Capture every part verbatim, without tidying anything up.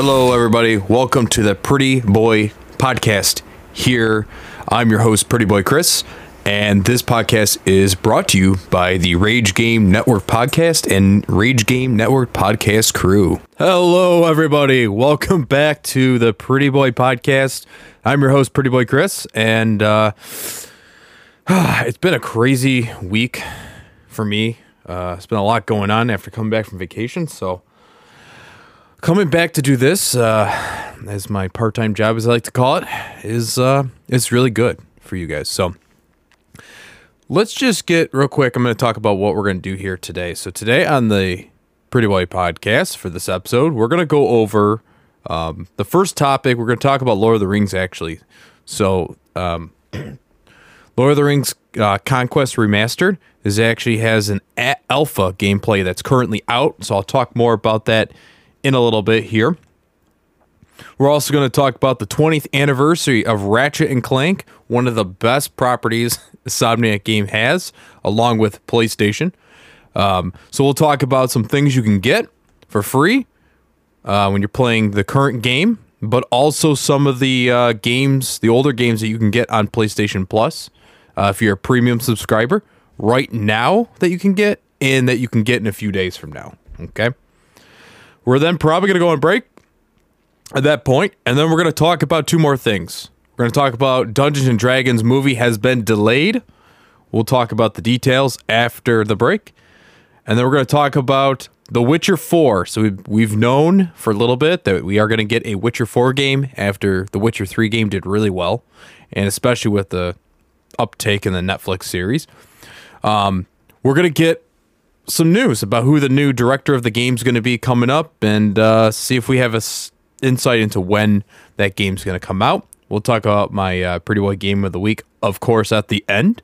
Hello, everybody. Welcome to the Pretty Boy Podcast. Here, I'm your host, Pretty Boy Chris, and this podcast is brought to you by the Rage Game Network Podcast and Rage Game Network Podcast crew. Hello, everybody. Welcome back to the Pretty Boy Podcast. I'm your host, Pretty Boy Chris, and uh, it's been a crazy week for me. Uh, it's been a lot going on after coming back from vacation, so coming back to do this uh, as my part-time job, as I like to call it, is uh, it's really good for you guys. So let's just get real quick. I'm going to talk about what we're going to do here today. So today on the Pretty Boy Podcast for this episode, we're going to go over um, the first topic. We're going to talk about Lord of the Rings, actually. So um, Lord of the Rings uh, Conquest Remastered is actually has an a- alpha gameplay that's currently out. So I'll talk more about that in a little bit here. We're also going to talk about the twentieth anniversary of Ratchet and Clank, one of the best properties the Insomniac game has, along with PlayStation. Um, so we'll talk about some things you can get for free uh, when you're playing the current game, but also some of the uh, games, the older games that you can get on PlayStation Plus uh, if you're a premium subscriber right now that you can get, and that you can get in a few days from now. Okay. We're then probably going to go on break at that point, and then we're going to talk about two more things. We're going to talk about Dungeons and Dragons movie has been delayed. We'll talk about the details after the break. And then we're going to talk about The Witcher four. So we've, we've known for a little bit that we are going to get a Witcher four game after the Witcher three game did really well, and especially with the uptake in the Netflix series. Um, we're going to get some news about who the new director of the game is going to be coming up, and uh, see if we have a s- insight into when that game's going to come out. We'll talk about my uh, Pretty Boy Game of the Week, of course, at the end.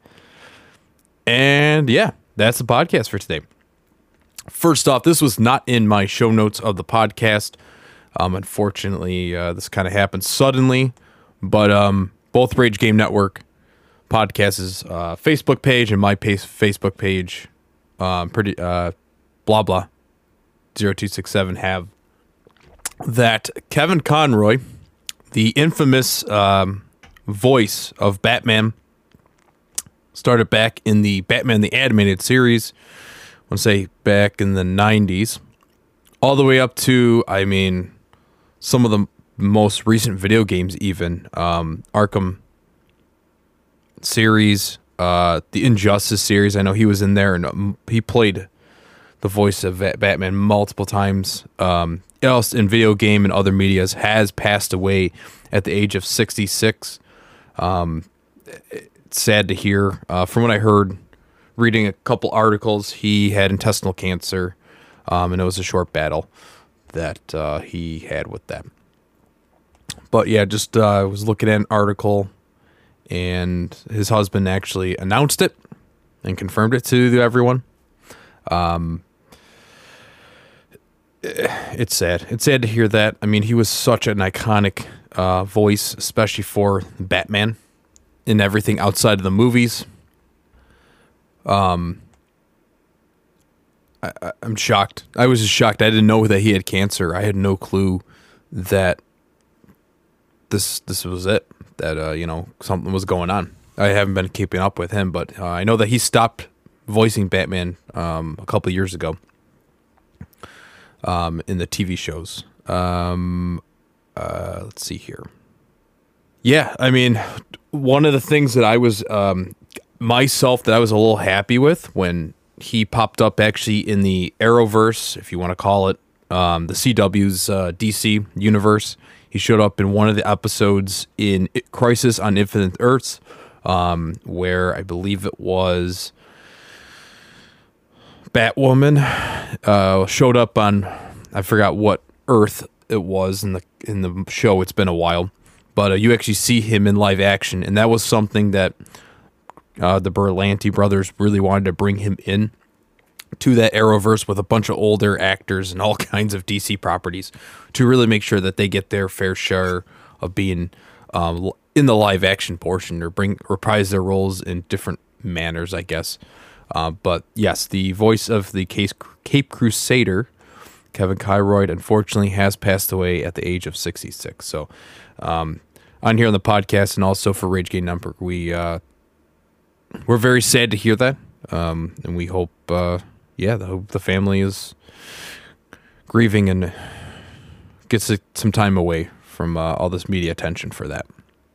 And yeah, that's the podcast for today. First off, this was not in my show notes of the podcast. Um, unfortunately, uh, this kind of happened suddenly, but um, both Rage Game Network Podcasts' uh, Facebook page and my pace Facebook page, um, pretty uh, blah blah zero two six seven have that Kevin Conroy, the infamous um, voice of Batman, started back in the Batman the Animated Series. I want to say back in the nineties, all the way up to, I mean, some of the most recent video games, even um, Arkham series, uh, the Injustice series. I know he was in there, and um, he played the voice of Batman multiple times. Um, else in video game and other medias, has passed away at the age of sixty-six. Um, it's sad to hear. Uh, from what I heard, reading a couple articles, he had intestinal cancer, um, and it was a short battle that uh, he had with that. But yeah, just uh, I was looking at an article, and his husband actually announced it and confirmed it to everyone. Um, it's sad. It's sad to hear that. I mean, he was such an iconic uh, voice, especially for Batman and everything outside of the movies. Um, I, I, I'm shocked. I was just shocked. I didn't know that he had cancer. I had no clue that this this was it. That uh, you know, something was going on. I haven't been keeping up with him, but uh, I know that he stopped voicing Batman um, a couple of years ago. Um, in the T V shows. Um, uh, let's see here. Yeah, I mean, one of the things that I was um, myself that I was a little happy with when he popped up actually in the Arrowverse, if you want to call it, um, the C W's uh, D C universe. He showed up in one of the episodes in Crisis on Infinite Earths, um, where I believe it was Batwoman uh, showed up on, I forgot what Earth it was in the in the show. It's been a while, but uh, you actually see him in live action, and that was something that uh, the Berlanti brothers really wanted to bring him in to that Arrowverse with a bunch of older actors and all kinds of D C properties to really make sure that they get their fair share of being um, in the live action portion, or bring reprise their roles in different manners, I guess. Uh, but yes, the voice of the Case, Cape Crusader Kevin Kyrroyd, unfortunately has passed away at the age of sixty-six. So um, on here on the podcast and also for Rage Game Network, we, uh, we're very sad to hear that. Um, and we hope, uh, yeah, the, hope the family is grieving and gets some time away from uh, all this media attention for that.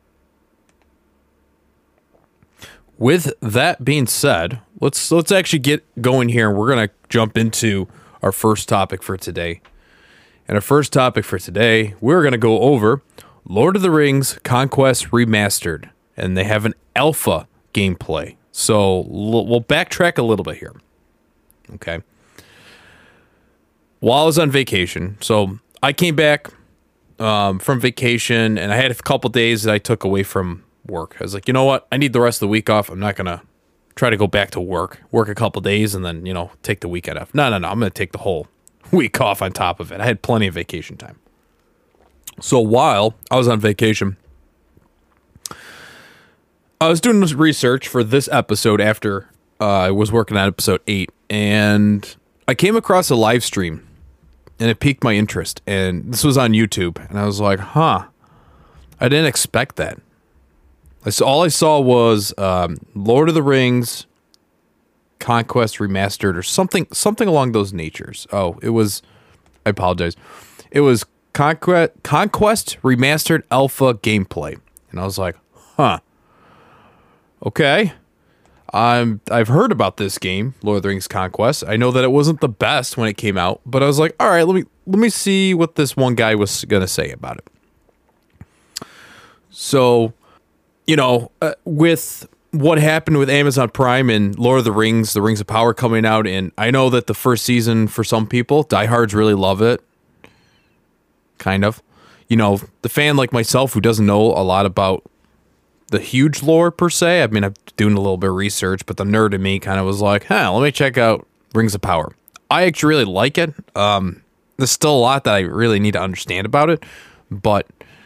With that being said, let's let's actually get going here, and we're gonna jump into our first topic for today. And our first topic for today, we're gonna go over Lord of the Rings Conquest Remastered, and they have an alpha gameplay. So we'll backtrack a little bit here. Okay. While I was on vacation, so I came back um, from vacation, and I had a couple days that I took away from work. I was like, you know what? I need the rest of the week off. I'm not going to try to go back to work, work a couple days, and then, you know, take the weekend off. No, no, no. I'm going to take the whole week off on top of it. I had plenty of vacation time. So while I was on vacation, I was doing research for this episode after uh, I was working on episode eight, and I came across a live stream, and it piqued my interest. And this was on YouTube, and I was like, huh, I didn't expect that. So all I saw was um, Lord of the Rings Conquest Remastered or something something along those natures. Oh, it was, I apologize. It was Conquest, Conquest Remastered Alpha Gameplay. And I was like, huh. Okay. I'm, I've heard about this game, Lord of the Rings Conquest. I know that it wasn't the best when it came out, but I was like, all right, let me let me see what this one guy was going to say about it. So, you know, uh, with what happened with Amazon Prime and Lord of the Rings, The Rings of Power coming out, and I know that the first season for some people, diehards really love it. Kind of. You know, the fan like myself who doesn't know a lot about the huge lore per se. I mean, I'm doing a little bit of research, but the nerd in me kind of was like, huh, let me check out Rings of Power. I actually really like it. Um, there's still a lot that I really need to understand about it, but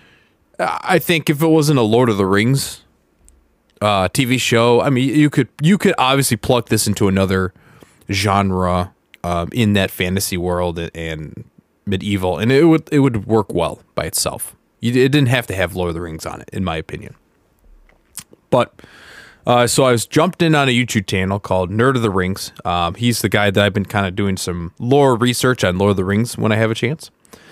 I think if it wasn't a Lord of the Rings uh, T V show, I mean, you could you could obviously plug this into another genre um, in that fantasy world and medieval, and it would it would work well by itself. You, it didn't have to have Lord of the Rings on it, in my opinion. But uh, so I was jumped in on a YouTube channel called Nerd of the Rings. Um, he's the guy that I've been kind of doing some lore research on Lord of the Rings when I have a chance,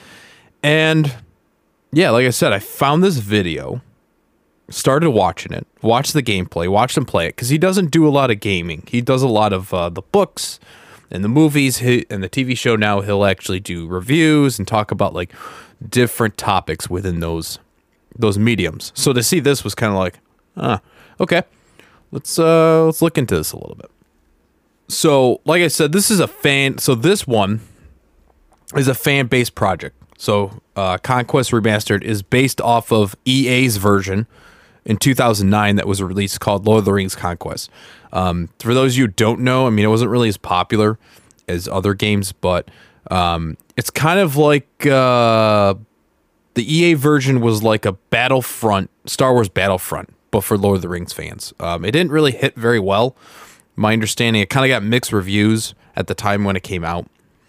and yeah, like I said, I found this video, started watching it, watched the gameplay, watched him play it, because he doesn't do a lot of gaming. He does a lot of uh, the books and the movies he, and the T V show now. He'll actually do reviews and talk about like different topics within those those mediums. So to see this was kind of like, ah, okay, let's uh, let's look into this a little bit. So, like I said, this is a fan. So this one is a fan-based project. So, uh, Conquest Remastered is based off of E A's version in two thousand nine that was released called Lord of the Rings Conquest. Um, for those of you who don't know, I mean, it wasn't really as popular as other games, but um, it's kind of like uh, the E A version was like a Battlefront, Star Wars Battlefront, but for Lord of the Rings fans. Um, it didn't really hit very well. My understanding, it kind of got mixed reviews at the time when it came out.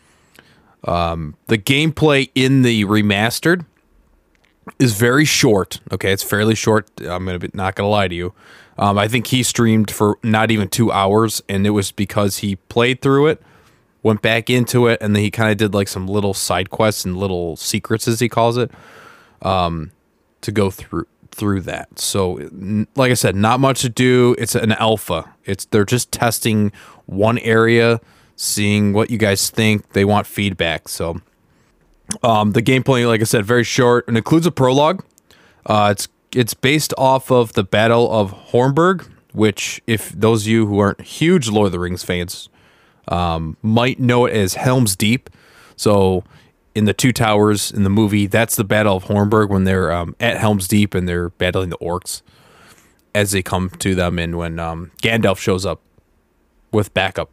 Um, the gameplay in the remastered is very short. Okay, it's fairly short. I'm gonna be, not gonna lie to you. Um, I think he streamed for not even two hours, and it was because he played through it, went back into it, and then he kind of did like some little side quests and little secrets, as he calls it, um, to go through through that. So, like I said, not much to do. It's an alpha. It's they're just testing one area, seeing what you guys think. They want feedback. So um, the gameplay, like I said, very short and includes a prologue. Uh, it's it's based off of the Battle of Hornburg, which, if those of you who aren't huge Lord of the Rings fans um, might know it as Helm's Deep. So in the Two Towers in the movie, that's the Battle of Hornburg when they're um, at Helm's Deep and they're battling the orcs as they come to them, and when um, Gandalf shows up with backup.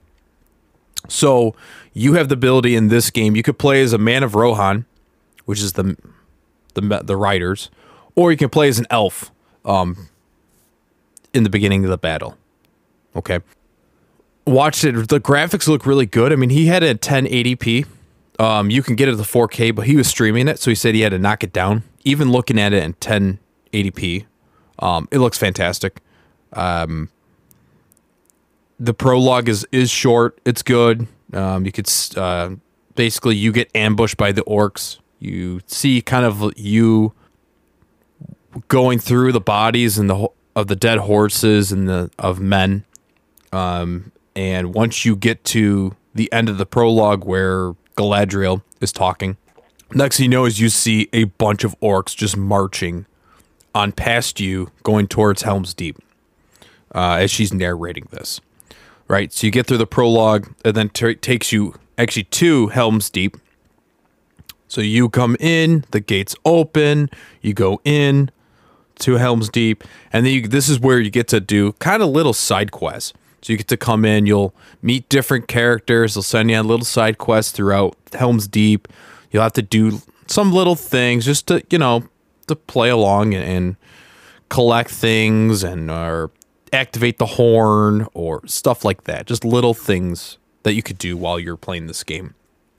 So you have the ability in this game. You could play as a Man of Rohan, which is the the the riders, or you can play as an elf um, in the beginning of the battle. Okay. Watched it. The graphics look really good. I mean, he had a ten eighty p Um, you can get it to the four K, but he was streaming it, so he said he had to knock it down. Even looking at it in ten eighty p, um, it looks fantastic. Um, the prologue is is short. It's good. Um, you could uh, basically you get ambushed by the orcs. You see kind of you going through the bodies and the of the dead horses and the of men. Um, and once you get to the end of the prologue where Galadriel is talking, next thing you know is you see a bunch of orcs just marching on past you, going towards Helm's Deep, uh, as she's narrating this. Right, so you get through the prologue, and then t- takes you actually to Helm's Deep. So you come in, the gates open, you go in to Helm's Deep, and then you, this is where you get to do kind of little side quests. So you get to come in, you'll meet different characters, they'll send you on little side quests throughout Helm's Deep. You'll have to do some little things just to, you know, to play along and, and collect things and or activate the horn or stuff like that. Just little things that you could do while you're playing this game.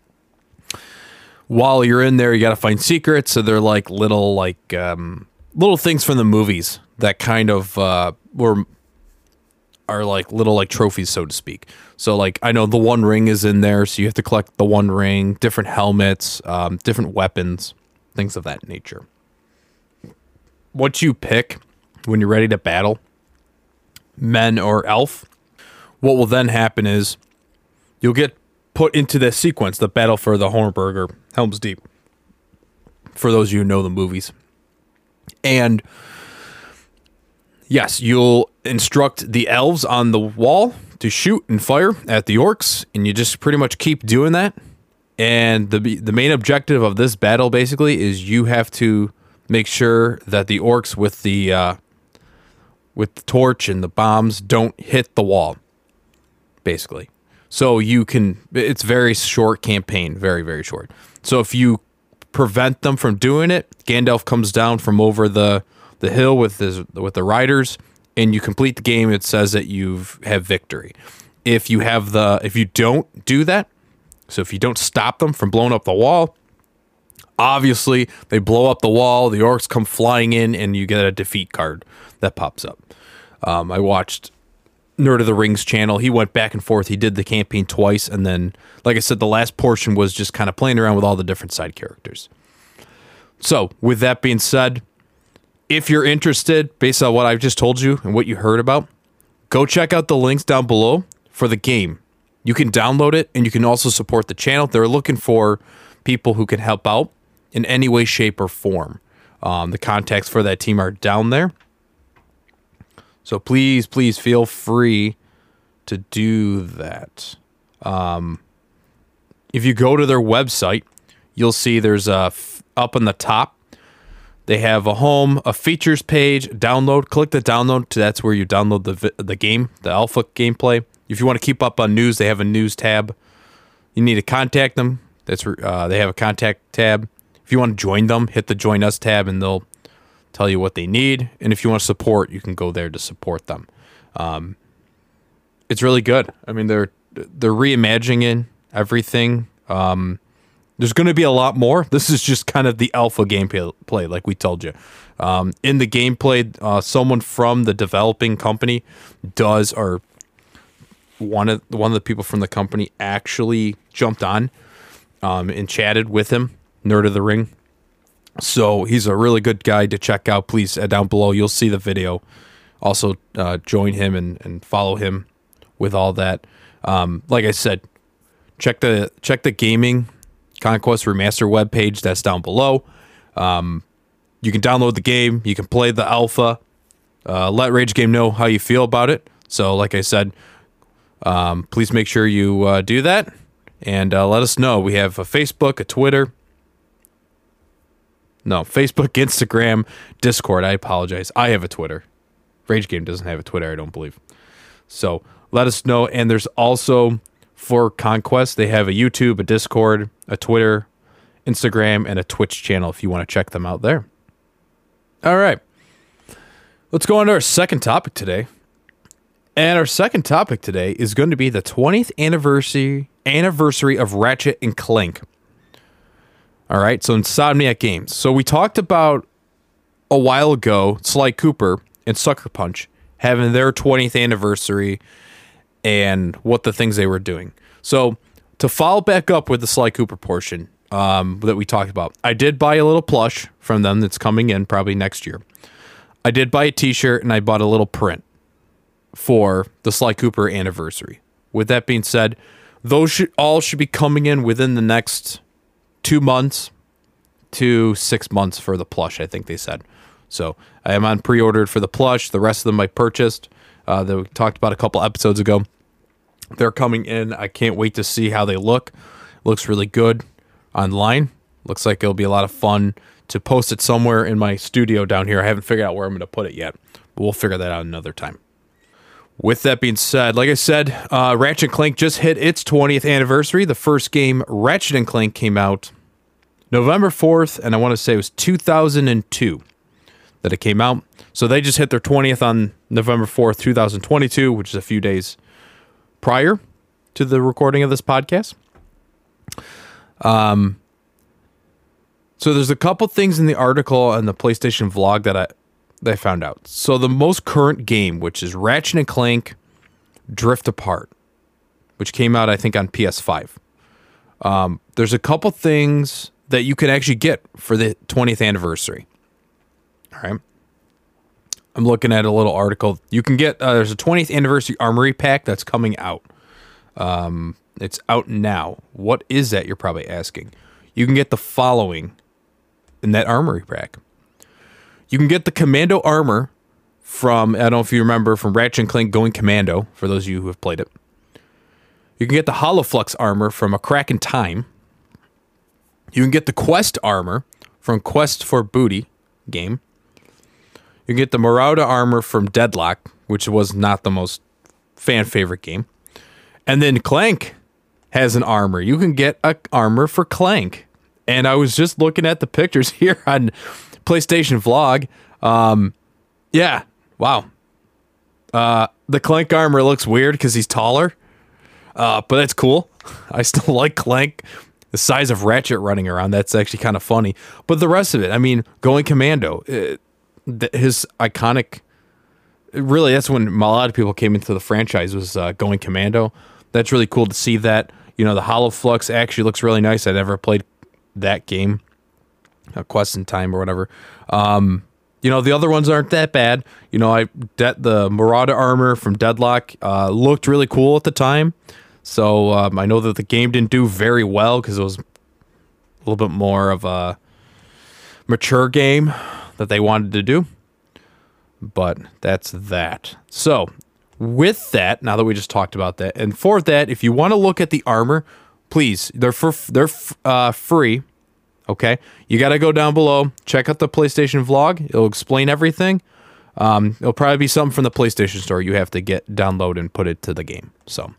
While you're in there, you got to find secrets. So they're like little, like um, little things from the movies that kind of uh, were are like little like trophies, so to speak. So like I know the One Ring is in there, so you have to collect the One Ring, different helmets, um, different weapons, things of that nature. What you pick when you're ready to battle, men or elf, what will then happen is you'll get put into the sequence, the battle for the Hornburg or Helm's Deep, for those of you who know the movies. And yes, you'll instruct the elves on the wall to shoot and fire at the orcs, and you just pretty much keep doing that. And the the main objective of this battle basically is you have to make sure that the orcs with the uh, with the torch and the bombs don't hit the wall, basically. So you can, it's very short campaign, very, very short. So if you prevent them from doing it, Gandalf comes down from over the, the hill with his, with the riders, and you complete the game. It says that you have victory. If you have the, if you don't do that, so if you don't stop them from blowing up the wall, obviously they blow up the wall, the orcs come flying in, and you get a defeat card that pops up. Um, I watched Nerd of the Rings channel. He went back and forth. He did the campaign twice, and then, like I said, the last portion was just kind of playing around with all the different side characters. So, with that being said, if you're interested, based on what I've just told you and what you heard about, go check out the links down below for the game. You can download it, and you can also support the channel. They're looking for people who can help out in any way, shape, or form. Um, the contacts for that team are down there. So please, please feel free to do that. Um, if you go to their website, you'll see there's a, f- up on the top, they have a home, a features page, download. Click the download. To, that's where you download the vi- the game, the alpha gameplay. If you want to keep up on news, they have a news tab. You need to contact them. That's uh, they have a contact tab. If you want to join them, hit the join us tab, and they'll tell you what they need. And if you want to support, you can go there to support them. Um, it's really good. I mean, they're they're reimagining everything. Um, there's going to be a lot more. This is just kind of the alpha gameplay, like we told you. Um, in the gameplay, uh, someone from the developing company does, or one of one of the people from the company actually jumped on um, and chatted with him, Nerd of the Ring. So he's a really good guy to check out. Please, uh, down below, you'll see the video. Also, uh, join him and, and follow him with all that. Um, like I said, check the check the Gaming Conquest Remaster webpage. That's down below. Um, you can download the game. You can play the alpha. Uh, let Rage Game know how you feel about it. So, like I said, um, please make sure you uh, do that. And uh, let us know. We have a Facebook, a Twitter. No, Facebook, Instagram, Discord. I apologize. I have a Twitter. Rage Game doesn't have a Twitter, I don't believe. So let us know. And there's also, for Conquest, they have a YouTube, a Discord, a Twitter, Instagram, and a Twitch channel if you want to check them out there. All right. Let's go on to our second topic today. And our second topic today is going to be the twentieth anniversary anniversary of Ratchet and Clank. All right, so Insomniac Games. So we talked about a while ago Sly Cooper and Sucker Punch having their twentieth anniversary and what the things they were doing. So to follow back up with the Sly Cooper portion um, that we talked about, I did buy a little plush from them that's coming in probably next year. I did buy a t-shirt and I bought a little print for the Sly Cooper anniversary. With that being said, those should, all should be coming in within the next two months to six months for the plush, I think they said. So I am on pre-ordered for the plush. The rest of them I purchased uh, that we talked about a couple episodes ago. They're coming in. I can't wait to see how they look. Looks really good online. Looks like it'll be a lot of fun to post it somewhere in my studio down here. I haven't figured out where I'm going to put it yet, but we'll figure that out another time. With that being said, like I said, uh, Ratchet and Clank just hit its twentieth anniversary. The first game, Ratchet and Clank, came out November fourth, and I want to say it was two thousand two that it came out. So they just hit their twentieth on November fourth, two thousand twenty-two, which is a few days prior to the recording of this podcast. Um, so there's a couple things in the article and the PlayStation vlog that I that I found out. So the most current game, which is Ratchet and Clank Drift Apart, which came out I think on P S five. Um, there's a couple things that you can actually get for the twentieth anniversary. All right. I'm looking at a little article. You can get, uh, there's a twentieth anniversary armory pack that's coming out. Um, it's out now. What is that, you're probably asking? You can get the following in that armory pack. You can get the Commando armor from, I don't know if you remember, from Ratchet and Clank Going Commando, for those of you who have played it. You can get the Holoflux armor from A Crack in Time. You can get the Quest armor from Quest for Booty game. You can get the Marauder armor from Deadlock, which was not the most fan favorite game. And then Clank has an armor. You can get an armor for Clank. And I was just looking at the pictures here on PlayStation Vlog. Um, yeah, wow. Uh, the Clank armor looks weird because he's taller, uh, but that's cool. I still like Clank. The size of Ratchet running around, that's actually kind of funny. But the rest of it, I mean, Going Commando, it, his iconic, really, that's when a lot of people came into the franchise, was uh, Going Commando. That's really cool to see that. You know, the Holoflux actually looks really nice. I never played that game, uh, Quest in Time or whatever. Um, you know, the other ones aren't that bad. You know, I de- the Marauder armor from Deadlock uh, looked really cool at the time. So um, I know that the game didn't do very well because it was a little bit more of a mature game that they wanted to do. But that's that. So with that, now that we just talked about that, and for that, if you want to look at the armor, please, they're for they're uh, free. Okay, you got to go down below, check out the PlayStation vlog. It'll explain everything. Um, it'll probably be something from the PlayStation Store you have to get download and put it to the game. So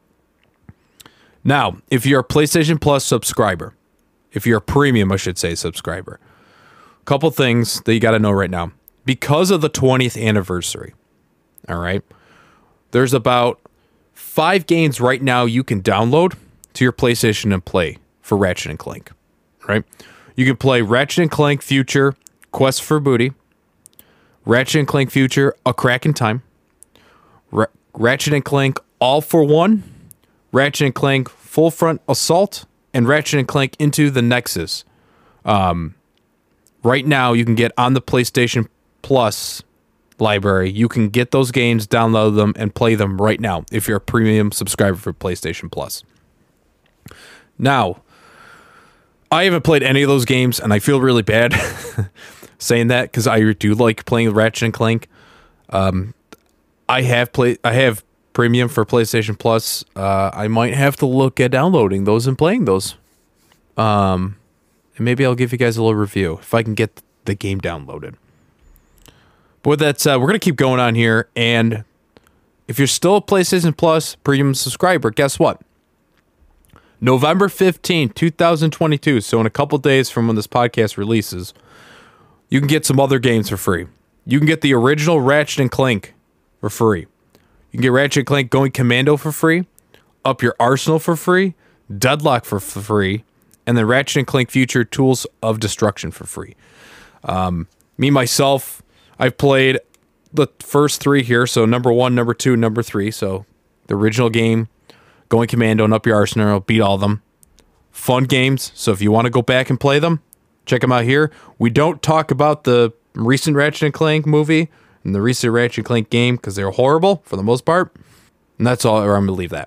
now, if you're a PlayStation Plus subscriber, if you're a premium, I should say, subscriber, a couple things that you got to know right now. Because of the twentieth anniversary, all right, there's about five games right now you can download to your PlayStation and play for Ratchet and Clank, right? You can play Ratchet and Clank Future, Quest for Booty, Ratchet and Clank Future, A Crack in Time, Ra- Ratchet and Clank All for One, Ratchet and Clank Full Front Assault, and Ratchet and Clank Into the Nexus. Um, right now, you can get on the PlayStation Plus library. You can get those games, download them, and play them right now if you're a premium subscriber for PlayStation Plus. Now, I haven't played any of those games, and I feel really bad saying that because I do like playing Ratchet and Clank. Um, I have played. I have premium for PlayStation Plus. Uh, I might have to look at downloading those and playing those. Um, and maybe I'll give you guys a little review if I can get the game downloaded. But with that said, we're going to keep going on here. And if you're still a PlayStation Plus premium subscriber, guess what? November fifteenth, twenty twenty-two, so in a couple days from when this podcast releases, you can get some other games for free. You can get the original Ratchet and Clank for free. You can get Ratchet and Clank Going Commando for free, Up Your Arsenal for free, Deadlock for free, and then Ratchet and Clank Future Tools of Destruction for free. Um, me, myself, I've played the first three here, so number one, number two, number three, so the original game, going commando and up your arsenal, beat all of them. Fun games, so if you want to go back and play them, check them out here. We don't talk about the recent Ratchet and Clank movie and the recent Ratchet and Clank game because they're horrible for the most part. And that's all, or I'm going to leave that.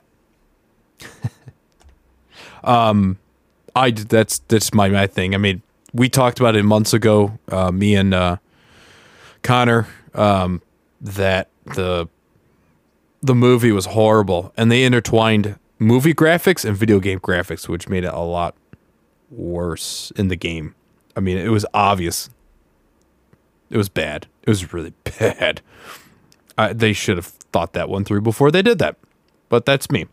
um, I, that's, that's my, my thing. I mean, we talked about it months ago, uh, me and uh, Connor, um, that the the movie was horrible. And they intertwined movie graphics and video game graphics, which made it a lot worse in the game. I mean, it was obvious. It was bad. It was really bad. Uh, they should have thought that one through before they did that. But that's me.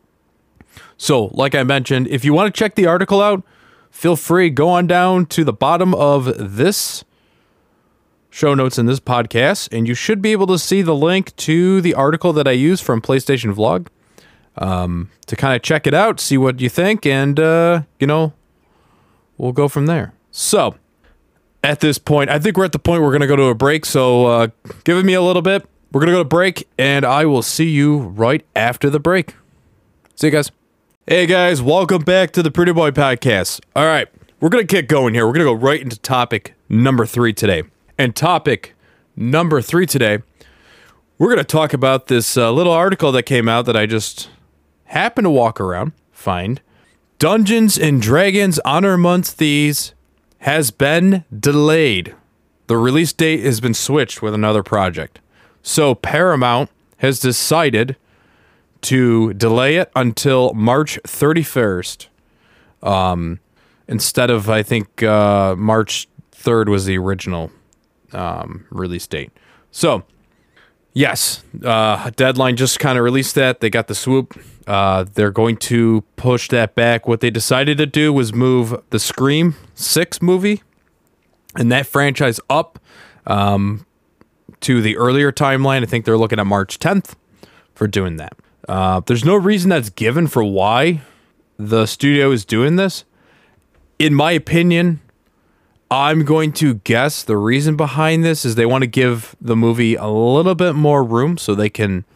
So, like I mentioned, if you want to check the article out, feel free. Go on down to the bottom of this show notes in this podcast, and you should be able to see the link to the article that I use from PlayStation Vlog um, to kind of check it out, see what you think, and, uh, you know, we'll go from there. So, at this point, I think we're at the point we're going to go to a break, so uh, give me a little bit. We're going to go to break, and I will see you right after the break. See you guys. Hey guys, welcome back to the Pretty Boy Podcast. All right, we're going to get going here. We're going to go right into topic number three today. And topic number three today, we're going to talk about this uh, little article that came out that I just happened to walk around, find. Dungeons and Dragons Honor Among Thieves has been delayed. The release date has been switched with another project. So Paramount has decided to delay it until March thirty-first. Um, instead of, I think, uh, March third was the original um, release date. So, yes, uh, Deadline just kind of released that. They got the swoop. Uh, they're going to push that back. What they decided to do was move the Scream six movie and that franchise up um, to the earlier timeline. I think they're looking at March tenth for doing that. Uh, there's no reason that's given for why the studio is doing this. In my opinion, I'm going to guess the reason behind this is they want to give the movie a little bit more room so they can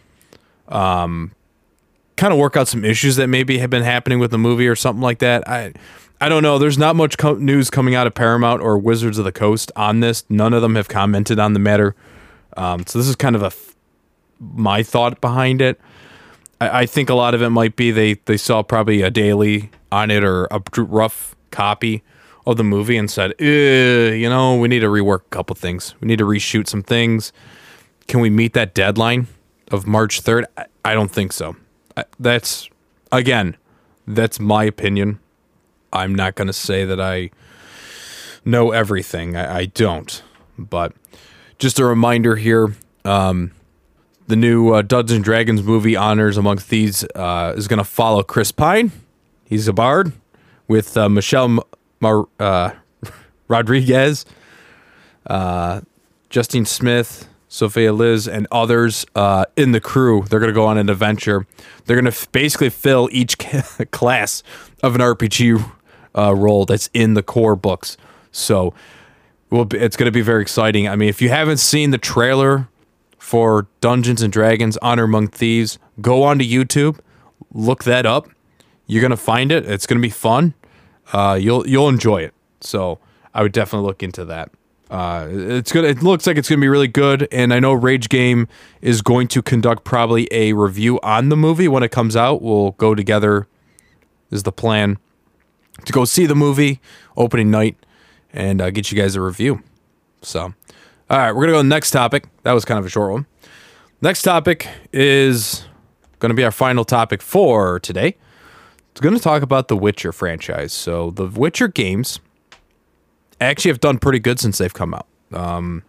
um, kind of work out some issues that maybe have been happening with the movie or something like that. I I don't know. There's not much co- news coming out of Paramount or Wizards of the Coast on this. None of them have commented on the matter. Um, so this is kind of a f- my thought behind it. I think a lot of it might be they, they saw probably a daily on it or a rough copy of the movie and said, you know, we need to rework a couple things. We need to reshoot some things. Can we meet that deadline of March third? I, I don't think so. I, that's, again, that's my opinion. I'm not going to say that I know everything. I, I don't. But just a reminder here, um, the new uh, Dungeons and Dragons movie, Honors Among Thieves, uh, is going to follow Chris Pine. He's a bard with uh, Michelle Mar- uh, Rodriguez, uh, Justine Smith, Sophia Liz, and others uh, in the crew. They're going to go on an adventure. They're going to f- basically fill each ca- class of an R P G uh, role that's in the core books. So well, it's going to be very exciting. I mean, if you haven't seen the trailer for Dungeons and Dragons Honor Among Thieves, go onto YouTube, look that up. You're gonna find it. It's gonna be fun. Uh, you'll you'll enjoy it. So I would definitely look into that. Uh, it's good. It looks like it's gonna be really good. And I know Rage Game is going to conduct probably a review on the movie when it comes out. We'll go together. Is the plan to go see the movie opening night and uh, get you guys a review. So. All right, we're going to go to the next topic. That was kind of a short one. Next topic is going to be our final topic for today. It's going to talk about the Witcher franchise. So the Witcher games actually have done pretty good since they've come out. Um,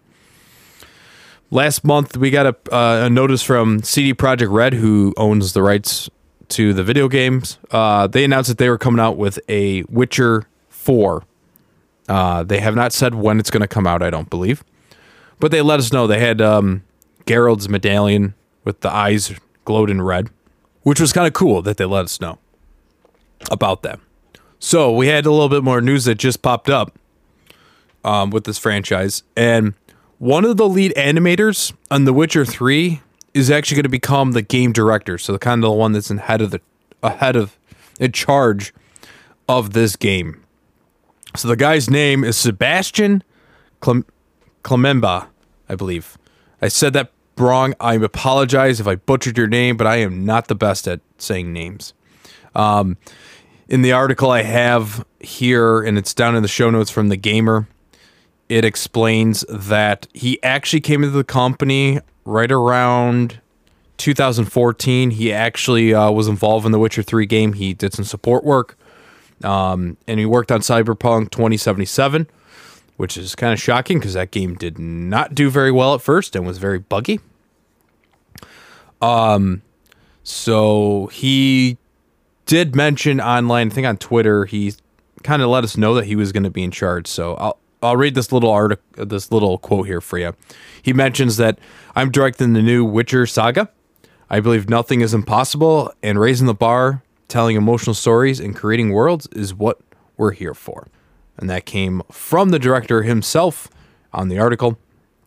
last month, we got a, uh, a notice from C D Projekt Red, who owns the rights to the video games. Uh, they announced that they were coming out with a Witcher four. Uh, they have not said when it's going to come out, I don't believe. But they let us know. They had um, Geralt's medallion with the eyes glowed in red, which was kind of cool that they let us know about that. So we had a little bit more news that just popped up um, with this franchise. And one of the lead animators on The Witcher three is actually going to become the game director. So the kind of the one that's in head of the ahead of in charge of this game. So the guy's name is Sebastian Clem- Clememba, I believe. I said that wrong. I apologize if I butchered your name, but I am not the best at saying names. Um, in the article I have here, and it's down in the show notes from The Gamer, it explains that he actually came into the company right around two thousand fourteen. He actually uh, was involved in the Witcher three game. He did some support work, um, and he worked on Cyberpunk twenty seventy-seven, which is kind of shocking because that game did not do very well at first and was very buggy. Um, so he did mention online, I think on Twitter, he kind of let us know that he was going to be in charge. So I'll I'll read this little article, this little quote here for you. He mentions that I'm directing the new Witcher saga. I believe nothing is impossible, and raising the bar, telling emotional stories, and creating worlds is what we're here for. And that came from the director himself on the article.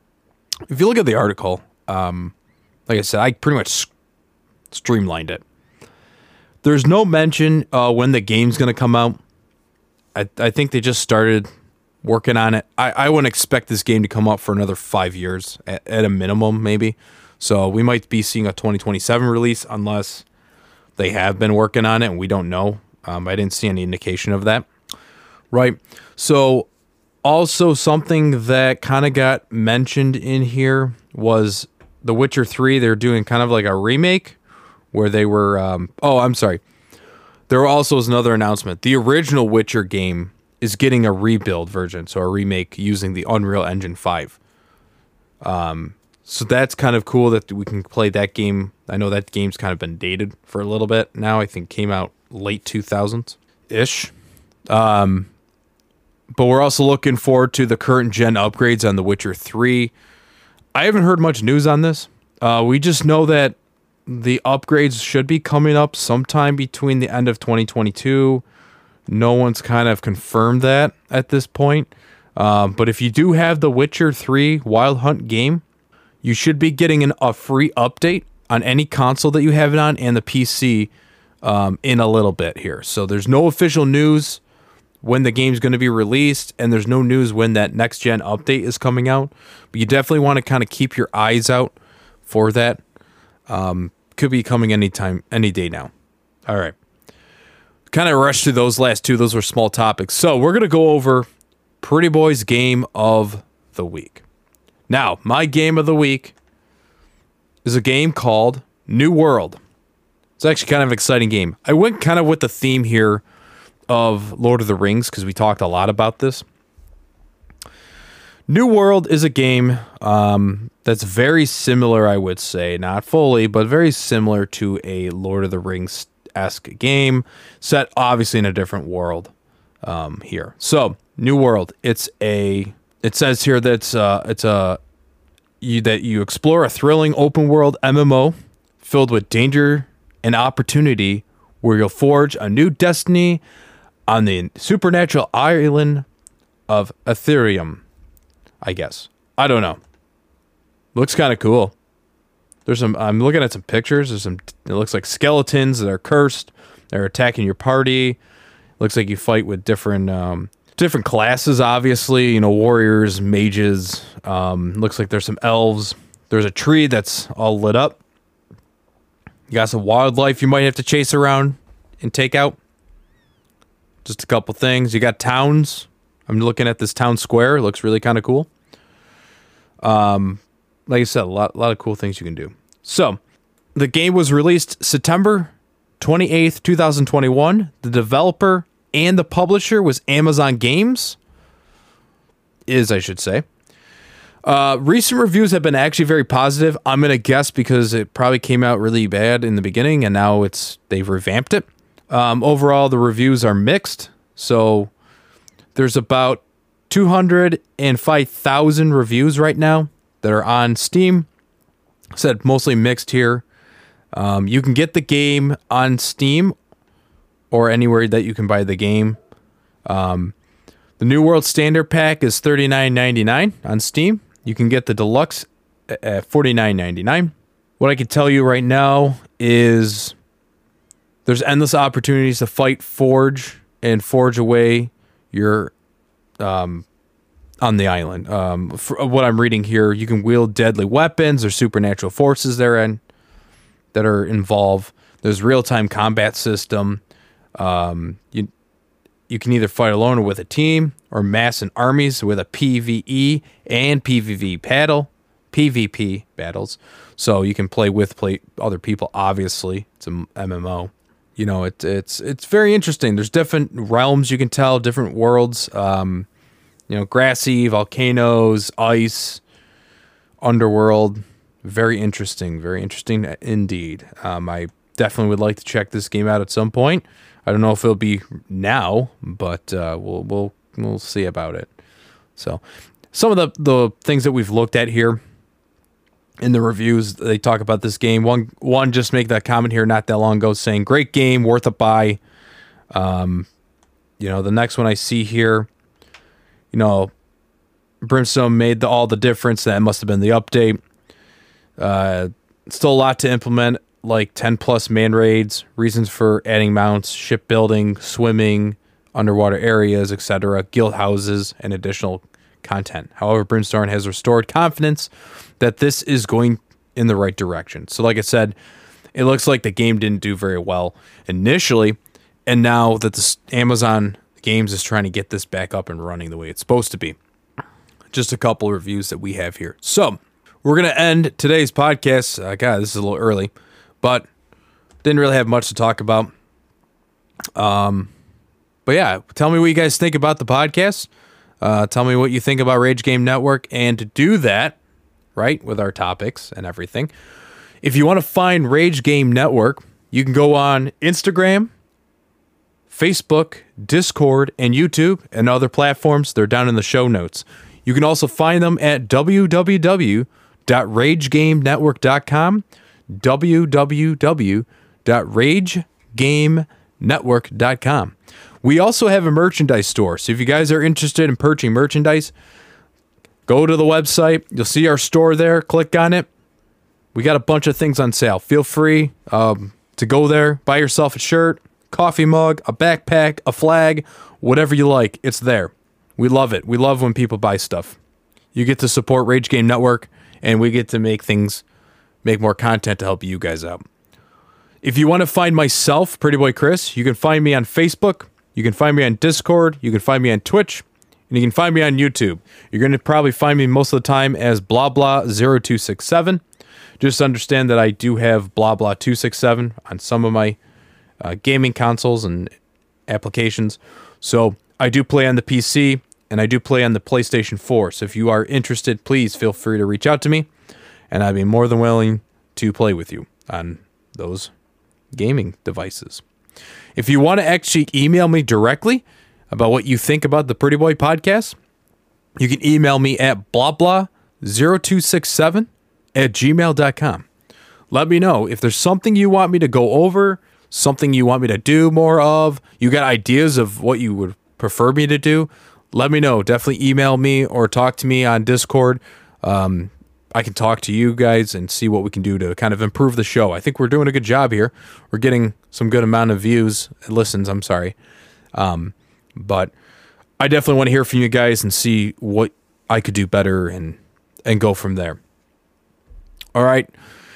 If you look at the article, um, like I said, I pretty much streamlined it. There's no mention uh, when the game's going to come out. I, I think they just started working on it. I, I wouldn't expect this game to come out for another five years at, at a minimum, maybe. So we might be seeing a twenty twenty-seven release unless they have been working on it and we don't know. Um, I didn't see any indication of that. Right. So also something that kind of got mentioned in here was The Witcher three. They're doing kind of like a remake where they were, um, oh, I'm sorry. There also was another announcement. The original Witcher game is getting a rebuild version, so a remake using the Unreal Engine five. Um, so that's kind of cool that we can play that game. I know that game's kind of been dated for a little bit now. I think came out late two thousands-ish. Um, but we're also looking forward to the current gen upgrades on The Witcher three. I haven't heard much news on this. Uh, we just know that the upgrades should be coming up sometime between the end of twenty twenty-two. No one's kind of confirmed that at this point. Um, but if you do have the Witcher three Wild Hunt game, you should be getting an, a free update on any console that you have it on and the P C um, in a little bit here. So there's no official news when the game's going to be released, and there's no news when that next gen update is coming out. But you definitely want to kind of keep your eyes out for that. Um, could be coming anytime, any day now. All right. Kind of rushed through those last two. Those were small topics. So we're going to go over Pretty Boy's Game of the Week. Now, my Game of the Week is a game called New World. It's actually kind of an exciting game. I went kind of with the theme here of Lord of the Rings because we talked a lot about this. New World is a game um, that's very similar, I would say. Not fully, but very similar to a Lord of the Rings-esque game set obviously in a different world um, here. So, New World. It's a. It says here that it's uh, it's a you that you explore a thrilling open world M M O filled with danger and opportunity, where you'll forge a new destiny on the supernatural island of Ethereum. I guess. I don't know. Looks kind of cool. There's some. I'm looking at some pictures. There's some. It looks like skeletons that are cursed. They're attacking your party. Looks like you fight with different um, different classes. Obviously, you know, warriors, mages. Um, looks like there's some elves. There's a tree that's all lit up. You got some wildlife you might have to chase around and take out. Just a couple things. You got towns. I'm looking at this town square. It looks really kind of cool. Um, like I said, a lot, a lot of cool things you can do. So, the game was released September twenty-eighth, twenty twenty-one. The developer and the publisher was Amazon Games. Is, I should say. Uh, recent reviews have been actually very positive. I'm going to guess because it probably came out really bad in the beginning, and now it's they've revamped it. Um, overall, the reviews are mixed. So, there's about two hundred five thousand reviews right now that are on Steam. Said mostly mixed here. Um, you can get the game on Steam or anywhere that you can buy the game. Um, the New World Standard Pack is thirty-nine ninety-nine on Steam. You can get the Deluxe at forty-nine ninety-nine. What I can tell you right now is there's endless opportunities to fight Forge and forge away your um, on the island. Um, for what I'm reading here, you can wield deadly weapons or supernatural forces therein that are involved. There's real-time combat system. Um, you you can either fight alone or with a team, or mass in armies with a PvE and PvP battle, PvP battles. So you can play with play other people. Obviously, it's a M M O. You know, it, it's it's very interesting. There's different realms you can tell, different worlds. Um, you know, grassy, volcanoes, ice, underworld. Very interesting. Very interesting indeed. Um, I definitely would like to check this game out at some point. I don't know if it'll be now, but uh, we'll we'll we'll see about it. So, some of the the things that we've looked at here in the reviews, they talk about this game. One one just make that comment here not that long ago saying, great game, worth a buy. Um, you know, the next one I see here, you know, Brimstone made the, all the difference. That must have been the update. Uh, still a lot to implement, like ten plus man raids, reasons for adding mounts, shipbuilding, swimming, underwater areas, et cetera, guild houses, and additional content. However, Brimstone has restored confidence that this is going in the right direction. So like I said, it looks like the game didn't do very well initially, and now that the Amazon Games is trying to get this back up and running the way it's supposed to be. Just a couple of reviews that we have here. So we're going to end today's podcast. Uh, God, this is a little early, but didn't really have much to talk about. Um, but yeah, tell me what you guys think about the podcast. Uh, tell me what you think about Rage Game Network. And to do that, right, with our topics and everything, if you want to find Rage Game Network, you can go on Instagram, Facebook, Discord, and YouTube, and other platforms. They're down in the show notes. You can also find them at w w w dot rage game network dot com, w w w dot rage game network dot com. We also have a merchandise store, so if you guys are interested in purchasing merchandise, go to the website. You'll see our store there. Click on it. We got a bunch of things on sale. Feel free um, to go there, buy yourself a shirt, coffee mug, a backpack, a flag, whatever you like. It's there. We love it. We love when people buy stuff. You get to support Rage Game Network, and we get to make things, make more content to help you guys out. If you want to find myself, Pretty Boy Chris, you can find me on Facebook. You can find me on Discord. You can find me on Twitch. And you can find me on YouTube. You're going to probably find me most of the time as blah blah zero two six seven. Just understand that I do have blah blah two six seven on some of my uh, gaming consoles and applications. So I do play on the P C, and I do play on the PlayStation four. So if you are interested, please feel free to reach out to me, and I'd be more than willing to play with you on those gaming devices. If you want to actually email me directly about what you think about the Pretty Boy podcast, you can email me at blah blah zero two six seven at gmail dot com. Let me know if there's something you want me to go over, something you want me to do more of, you got ideas of what you would prefer me to do, let me know. Definitely email me or talk to me on Discord. Um, I can talk to you guys and see what we can do to kind of improve the show. I think we're doing a good job here. We're getting some good amount of views, listens, I'm sorry. Um, but I definitely want to hear from you guys and see what I could do better and, and go from there. All right.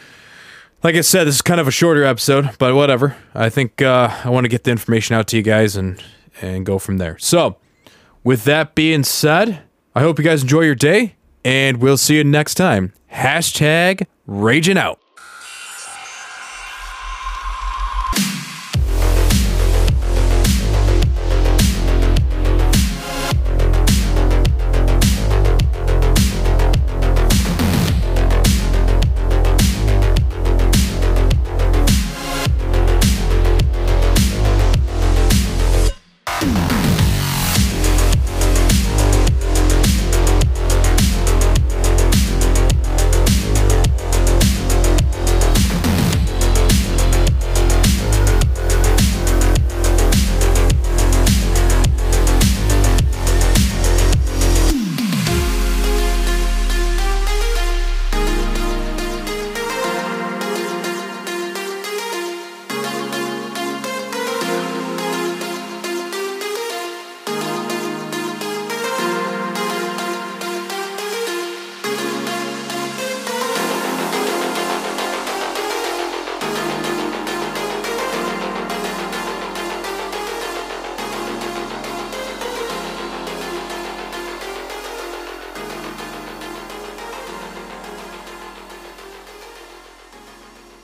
Like I said, this is kind of a shorter episode, but whatever. I think uh, I want to get the information out to you guys and, and go from there. So, with that being said, I hope you guys enjoy your day, and we'll see you next time. Hashtag Raging Out.